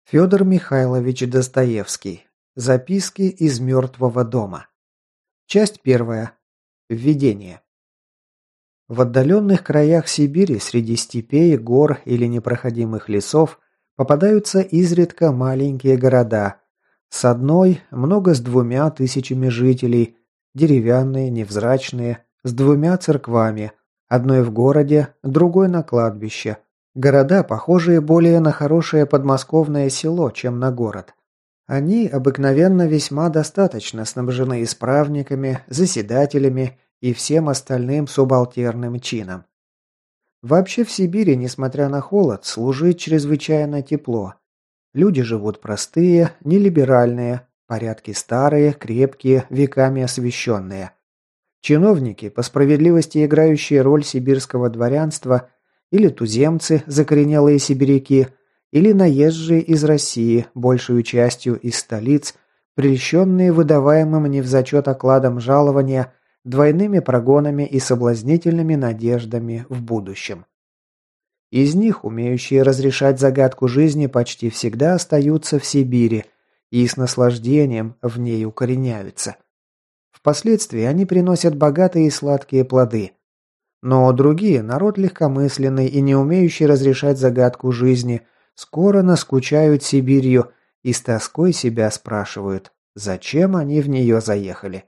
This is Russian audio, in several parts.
Федор Михайлович Достоевский. Записки из мертвого дома. Часть первая. Введение. В отдаленных краях Сибири, среди степей, гор или непроходимых лесов, попадаются изредка маленькие города. С одной, много с 2000 жителей, деревянные, невзрачные, с 2 церквами, одной в городе, другой на кладбище. Города, похожие более на хорошее подмосковное село, чем на город. Они обыкновенно весьма достаточно снабжены исправниками, заседателями и всем остальным субалтерным чином. Вообще в Сибири, несмотря на холод, служит чрезвычайно тепло. Люди живут простые, нелиберальные, порядки старые, крепкие, веками освященные. Чиновники, по справедливости играющие роль сибирского дворянства, или туземцы, закоренелые сибиряки, или наезжие из России, большую частью из столиц, прельщенные выдаваемым невзачет окладом жалования, двойными прогонами и соблазнительными надеждами в будущем. Из них, умеющие разрешать загадку жизни, почти всегда остаются в Сибири и с наслаждением в ней укореняются. Впоследствии они приносят богатые и сладкие плоды. Но другие, народ легкомысленный и не умеющий разрешать загадку жизни, скоро наскучают Сибирью и с тоской себя спрашивают, зачем они в нее заехали.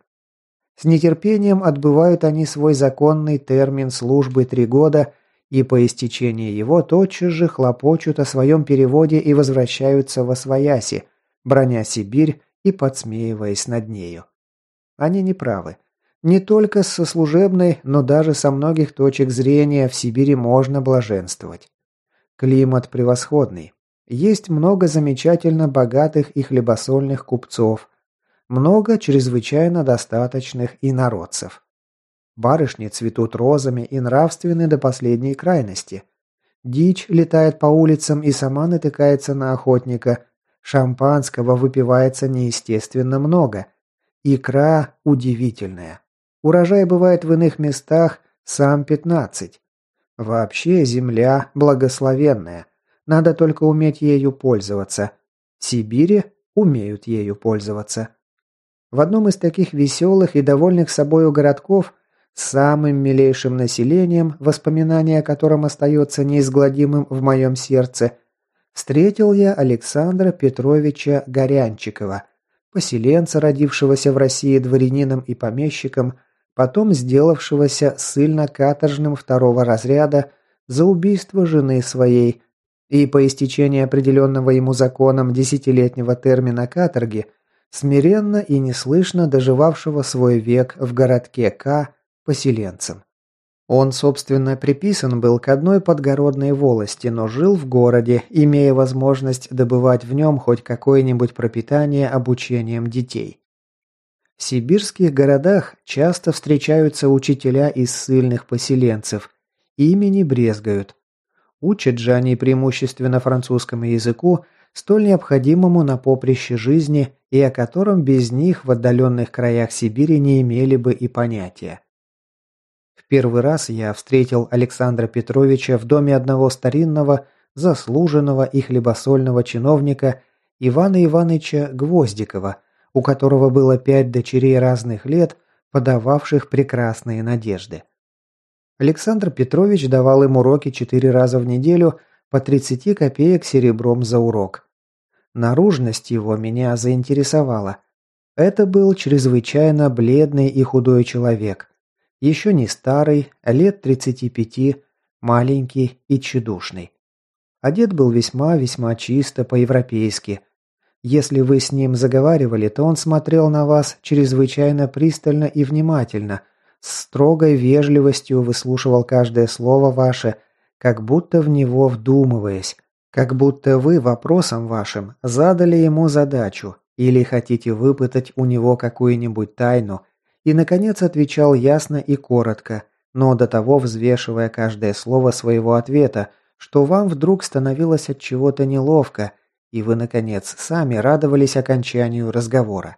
С нетерпением отбывают они свой законный термин службы 3 года и по истечении его тотчас же хлопочут о своем переводе и возвращаются восвояси, браня Сибирь и подсмеиваясь над нею. Они не правы. Не только со служебной, но даже со многих точек зрения в Сибири можно блаженствовать. Климат превосходный. Есть много замечательно богатых и хлебосольных купцов. Много чрезвычайно достаточных инородцев. Барышни цветут розами и нравственны до последней крайности. Дичь летает по улицам и сама натыкается на охотника. Шампанского выпивается неестественно много. Икра удивительная. Урожай бывает в иных местах сам 15. Вообще земля благословенная. Надо только уметь ею пользоваться. В Сибири умеют ею пользоваться. В одном из таких веселых и довольных собою городков с самым милейшим населением, воспоминание о котором остается неизгладимым в моем сердце, встретил я Александра Петровича Горянчикова, поселенца, родившегося в России дворянином и помещиком, потом сделавшегося ссыльно-каторжным 2-го разряда за убийство жены своей и по истечении определенного ему законом 10-летнего термина каторги, смиренно и неслышно доживавшего свой век в городке К поселенцем. Он, собственно, приписан был к одной подгородной волости, но жил в городе, имея возможность добывать в нем хоть какое-нибудь пропитание обучением детей. В сибирских городах часто встречаются учителя из ссыльных поселенцев, ими не брезгают. Учат же они преимущественно французскому языку, столь необходимому на поприще жизни и о котором без них в отдаленных краях Сибири не имели бы и понятия. В первый раз я встретил Александра Петровича в доме одного старинного, заслуженного и хлебосольного чиновника Ивана Ивановича Гвоздикова, у которого было 5 дочерей разных лет, подававших прекрасные надежды. Александр Петрович давал им уроки 4 раза в неделю по 30 копеек серебром за урок. Наружность его меня заинтересовала. Это был чрезвычайно бледный и худой человек. Еще не старый, лет 35, маленький и тщедушный. Одет был весьма чисто по-европейски. Если вы с ним заговаривали, то он смотрел на вас чрезвычайно пристально и внимательно, с строгой вежливостью выслушивал каждое слово ваше, как будто в него вдумываясь, как будто вы вопросом вашим задали ему задачу или хотите выпытать у него какую-нибудь тайну, и, наконец, отвечал ясно и коротко, но до того взвешивая каждое слово своего ответа, что вам вдруг становилось от чего-то неловко, и вы, наконец, сами радовались окончанию разговора.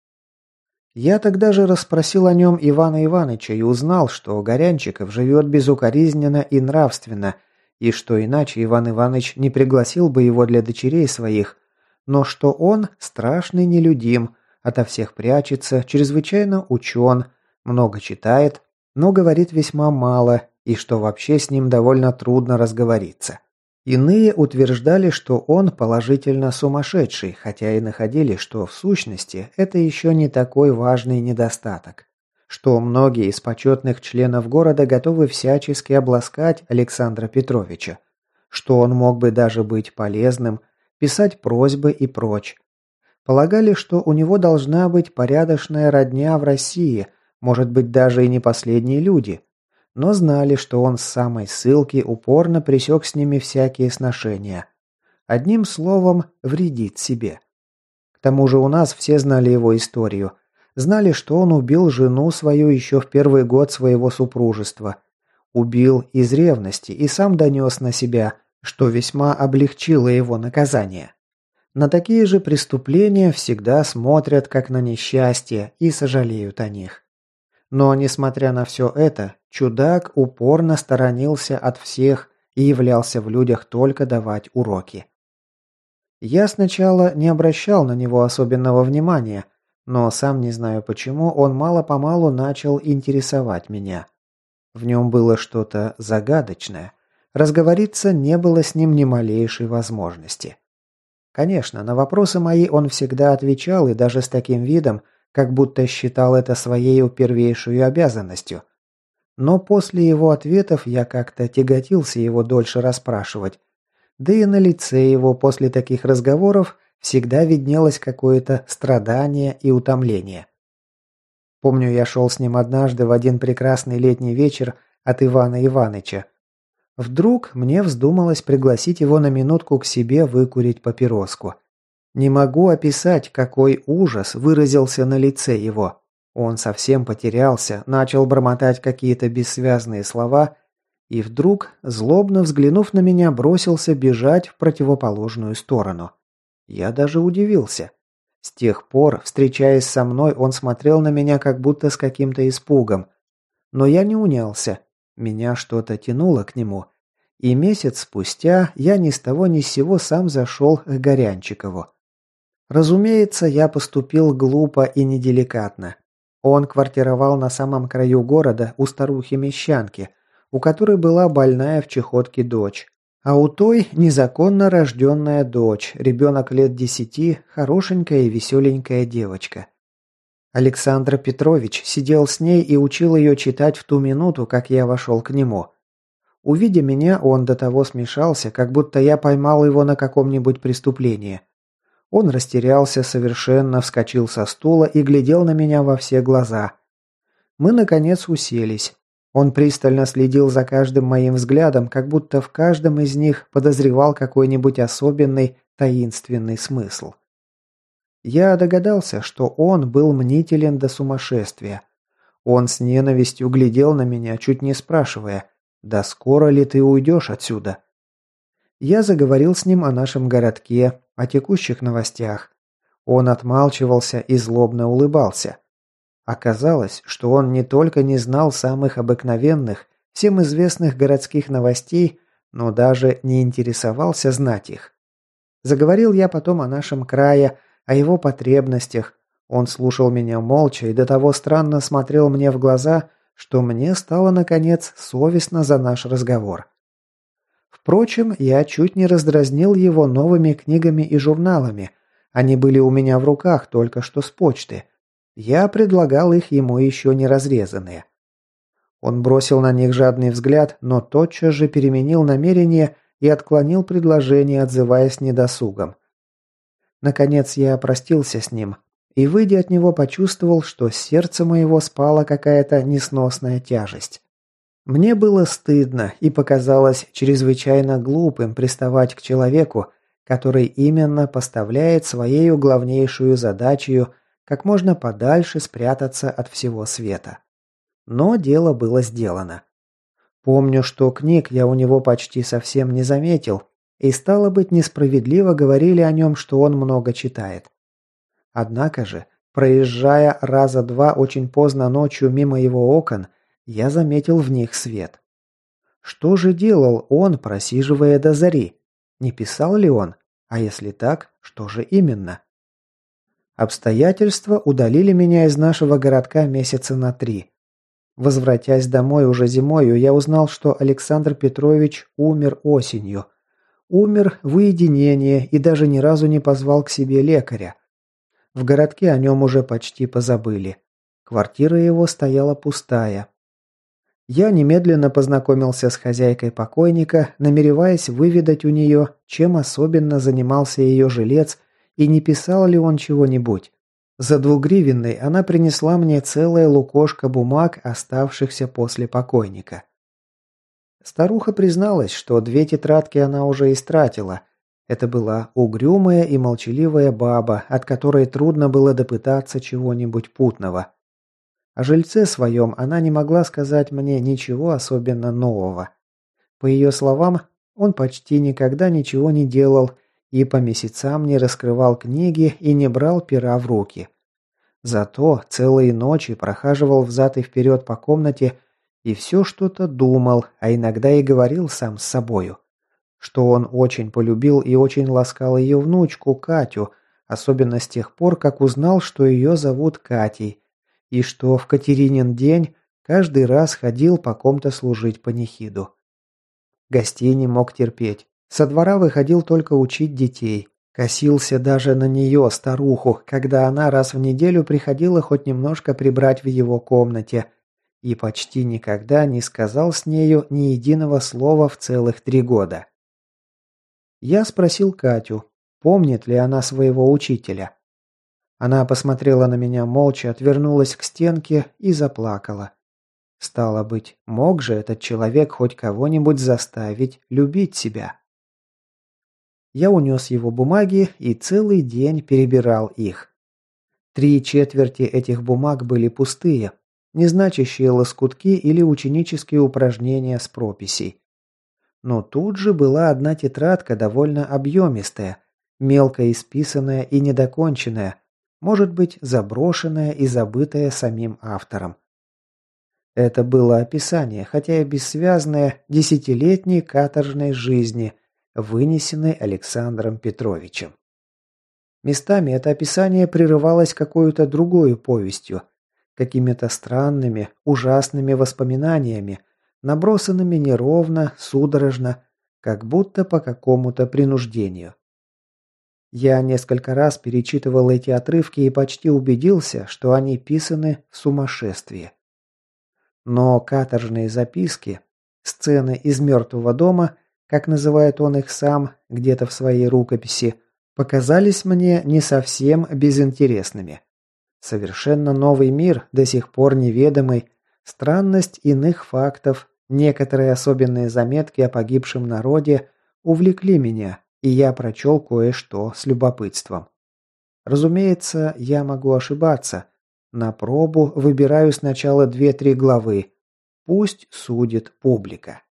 Я тогда же расспросил о нем Ивана Ивановича и узнал, что Горянчиков живет безукоризненно и нравственно, и что иначе Иван Иванович не пригласил бы его для дочерей своих, но что он страшный нелюдим, ото всех прячется, чрезвычайно учен, много читает, но говорит весьма мало, и что вообще с ним довольно трудно разговориться. Иные утверждали, что он положительно сумасшедший, хотя и находили, что в сущности это еще не такой важный недостаток. Что многие из почетных членов города готовы всячески обласкать Александра Петровича. Что он мог бы даже быть полезным, писать просьбы и прочь. Полагали, что у него должна быть порядочная родня в России, может быть даже и не последние люди, но знали, что он с самой ссылки упорно пресек с ними всякие сношения. Одним словом, вредит себе. К тому же у нас все знали его историю. Знали, что он убил жену свою еще в первый год своего супружества. Убил из ревности и сам донес на себя, что весьма облегчило его наказание. На такие же преступления всегда смотрят как на несчастье и сожалеют о них. Но, несмотря на все это, чудак упорно сторонился от всех и являлся в людях только давать уроки. Я сначала не обращал на него особенного внимания, но сам не знаю почему, он мало-помалу начал интересовать меня. В нем было что-то загадочное. Разговориться не было с ним ни малейшей возможности. Конечно, на вопросы мои он всегда отвечал и даже с таким видом, как будто считал это своей первейшей обязанностью. Но после его ответов я как-то тяготился его дольше расспрашивать. Да и на лице его после таких разговоров всегда виднелось какое-то страдание и утомление. Помню, я шел с ним однажды в один прекрасный летний вечер от Ивана Иваныча. Вдруг мне вздумалось пригласить его на минутку к себе выкурить папироску. Не могу описать, какой ужас выразился на лице его. Он совсем потерялся, начал бормотать какие-то бессвязные слова и вдруг, злобно взглянув на меня, бросился бежать в противоположную сторону. Я даже удивился. С тех пор, встречаясь со мной, он смотрел на меня как будто с каким-то испугом. Но я не унялся. Меня что-то тянуло к нему. И месяц спустя я ни с того ни с сего сам зашел к Горянчикову. Разумеется, я поступил глупо и неделикатно. Он квартировал на самом краю города у старухи-мещанки, у которой была больная в чехотке дочь. А у той незаконно рожденная дочь, ребенок лет 10, хорошенькая и веселенькая девочка. Александр Петрович сидел с ней и учил ее читать в ту минуту, как я вошел к нему. Увидя меня, он до того смешался, как будто я поймал его на каком-нибудь преступлении. Он растерялся совершенно, вскочил со стула и глядел на меня во все глаза. Мы, наконец, уселись. Он пристально следил за каждым моим взглядом, как будто в каждом из них подозревал какой-нибудь особенный, таинственный смысл. Я догадался, что он был мнителен до сумасшествия. Он с ненавистью глядел на меня, чуть не спрашивая: «Да скоро ли ты уйдешь отсюда?» Я заговорил с ним о нашем городке, о текущих новостях. Он отмалчивался и злобно улыбался. Оказалось, что он не только не знал самых обыкновенных, всем известных городских новостей, но даже не интересовался знать их. Заговорил я потом о нашем крае, о его потребностях. Он слушал меня молча и до того странно смотрел мне в глаза, что мне стало, наконец, совестно за наш разговор. Впрочем, я чуть не раздразнил его новыми книгами и журналами. Они были у меня в руках только что с почты. Я предлагал их ему еще не разрезанные. Он бросил на них жадный взгляд, но тотчас же переменил намерение и отклонил предложение, отзываясь недосугом. Наконец я простился с ним и, выйдя от него, почувствовал, что с сердца моего спала какая-то несносная тяжесть. Мне было стыдно и показалось чрезвычайно глупым приставать к человеку, который именно поставляет своею главнейшую задачей как можно подальше спрятаться от всего света. Но дело было сделано. Помню, что книг я у него почти совсем не заметил, и стало быть, несправедливо говорили о нем, что он много читает. Однако же, проезжая раза два очень поздно ночью мимо его окон, я заметил в них свет. Что же делал он, просиживая до зари? Не писал ли он? А если так, что же именно? Обстоятельства удалили меня из нашего городка месяца на 3. Возвратясь домой уже зимою, я узнал, что Александр Петрович умер осенью. Умер в уединении и даже ни разу не позвал к себе лекаря. В городке о нем уже почти позабыли. Квартира его стояла пустая. Я немедленно познакомился с хозяйкой покойника, намереваясь выведать у нее, чем особенно занимался ее жилец и не писал ли он чего-нибудь. За 2 гривенной она принесла мне целое лукошко бумаг, оставшихся после покойника. Старуха призналась, что 2 тетрадки она уже истратила. Это была угрюмая и молчаливая баба, от которой трудно было допытаться чего-нибудь путного. О жильце своем она не могла сказать мне ничего особенно нового. По ее словам, он почти никогда ничего не делал и по месяцам не раскрывал книги и не брал пера в руки. Зато целые ночи прохаживал взад и вперед по комнате и все что-то думал, а иногда и говорил сам с собою, что он очень полюбил и очень ласкал ее внучку Катю, особенно с тех пор, как узнал, что ее зовут Катей, и что в Катеринин день каждый раз ходил по ком-то служить панихиду. Гостей не мог терпеть. Со двора выходил только учить детей. Косился даже на нее, старуху, когда она раз в неделю приходила хоть немножко прибрать в его комнате, и почти никогда не сказал с нею ни единого слова в целых 3 года. Я спросил Катю, помнит ли она своего учителя. Она посмотрела на меня молча, отвернулась к стенке и заплакала. Стало быть, мог же этот человек хоть кого-нибудь заставить любить себя? Я унес его бумаги и целый день перебирал их. 3/4 этих бумаг были пустые, незначащие лоскутки или ученические упражнения с прописей. Но тут же была одна тетрадка довольно объемистая, мелко исписанная и недоконченная, может быть, заброшенная и забытая самим автором. Это было описание, хотя и бессвязное, 10-летней каторжной жизни, вынесенной Александром Петровичем. Местами это описание прерывалось какой-то другой повестью, какими-то странными, ужасными воспоминаниями, набросанными неровно, судорожно, как будто по какому-то принуждению. Я несколько раз перечитывал эти отрывки и почти убедился, что они писаны в сумасшествии. Но каторжные записки, сцены из «Мертвого дома», как называет он их сам, где-то в своей рукописи, показались мне не совсем безинтересными. Совершенно новый мир, до сих пор неведомый, странность иных фактов, некоторые особенные заметки о погибшем народе увлекли меня, и я прочел кое-что с любопытством. Разумеется, я могу ошибаться. На пробу выбираю сначала 2-3 главы. Пусть судит публика.